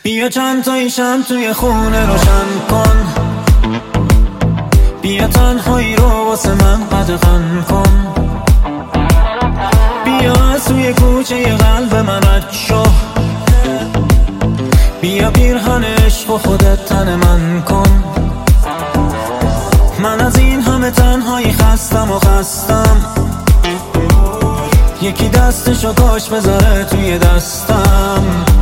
بیا چند تایی شم توی خونه روشن کن، بیا تنهایی رو واسه من قدغن کن، بیا از توی کوچه ی قلب من رد شو، بیا پیرهن عشق و خودت تن من کن. من از این همه تنهایی خستم و خستم، یکی دستشو کاش بذاره توی دستم.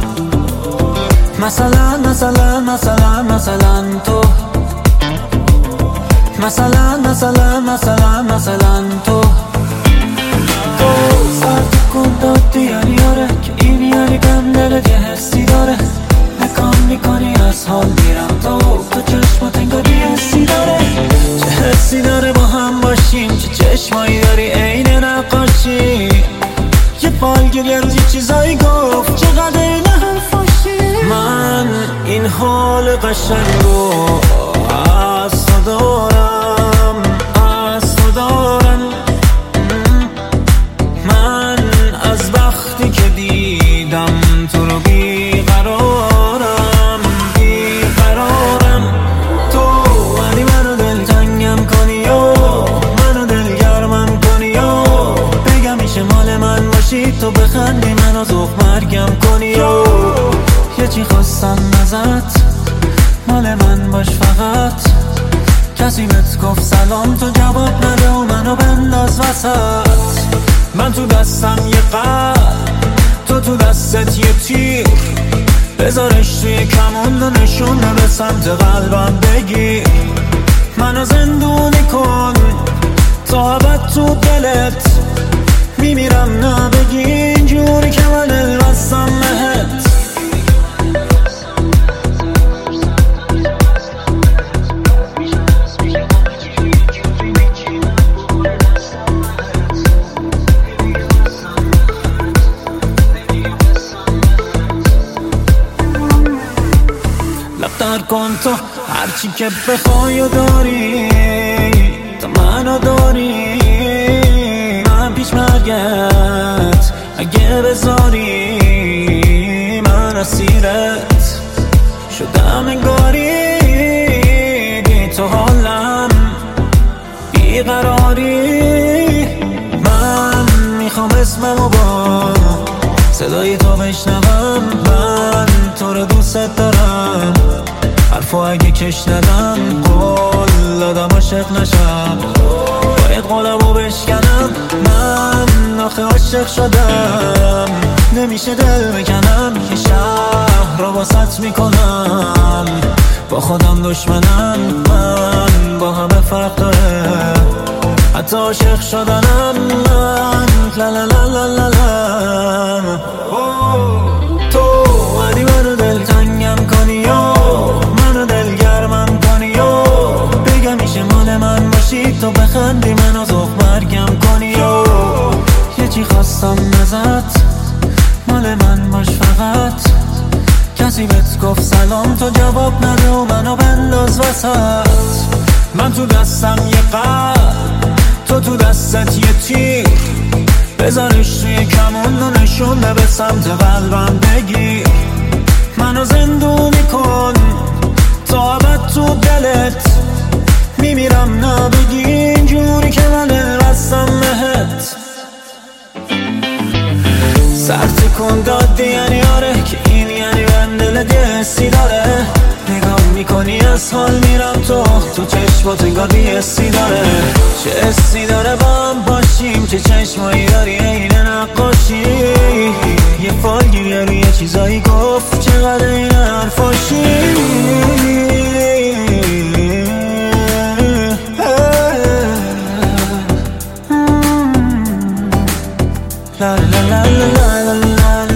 مثلا مثلا مثلا مثلا تو، مثلا مثلا مثلا مثلا تو سرد کن دادی یعنی آره که این یعنی بهم دلت یه حسی داره، نکام میکنی از حال میرم تو چشمات انگار یه حسی داره. چه حسی داره با هم باشیم، چه چشمایی داری عین نقاشی، یه فالگیر یه روز یه چیزایی گفت چقدر این حرفاشی. من این حال قشنگو از تو دارم، از تو دارم. من از وقتی که دیدم تو رو بیقرارم، بیقرارم. تو ولی منو دلتنگم کنی و منو دلگرمم کنی و بگم میشه مال من باشی، تو بخندی منو ذوق مرگم کنی و یه چی خواستم ازت، مال من باش فقط. کسی بهت گفت سلام تو جواب نده و منو بنداز وسط. من تو دستم یه قلب، تو دستت یه تیر، بذارش توی کمون و نشونه به سمت قلبم بگیر. منو زندونی کن تا ابد تو دلت، میمیرم نبگی اینجوری که من البستم بهت. لبتر کن تو هرچی که بخوای و داری، تو منو داری. من پیش مرگت اگه بذاری، من اسیرت شدم انگاری. بی تو حالم بیقراری. من میخوام اسممو با صدای تو بشنوم، من تو رو دوست دارم. حرفو اگه کش ندم قول دادم عاشق نشم، باید قولمو بشکنم. من آخه عاشق شدم، نمیشه دل بکنم. یه شهر رو واسط میکنم، با خودم دشمنم. من با همه فرق داره، حتی عاشق شدنم. من لا لا لا لا لا لا. تو ولی منو دلتنگم کنی و منو دلگرمم کنی و بگم میشه مال من باشی، تو بخندی منو ذوق مرگم کنی و یه چی خواستم ازت، مال من باش فقط. کسی بهت گفت سلام تو جواب نده و منو بنداز وسط. من تو دستم یه قلب، تو دستت یه تیر، بذارش توی کمون و نشونه به سمت قلبم بگیر. منو زندونی کن تا ابد تو دلت، میمیرم نبگی اینجوری که من البستم بهت. سرد کن دادی یعنی آره که این یعنی بهم دلت یه حسی داره، نگاه میکنی از حال میرم تو چشمات انگار بی حسی داره. چه حسی داره با هم باشیم، چه چشمایی داری عین نقاشی، یه فالگیر روی یه چیزایی گفت چقدر این حرفاشی. لا لا لا لا لا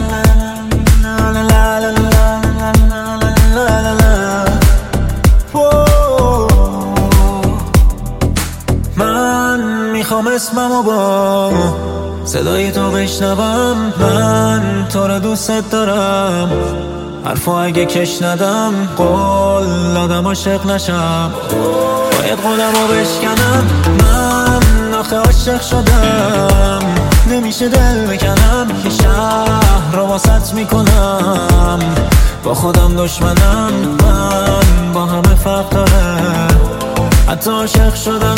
میخوام اسممو با صدای تو بشنوم، من تو رو دوست دارم. حرفو اگه کش ندم قول دادم عاشق نشم، باید قولمو بشکنم. من آخه عاشق شدم، نمیشه دل بکنم. یه شهر رو واسط میکنم، با خودم دشمنم، من با همه فرق داره. حتی عاشق شدم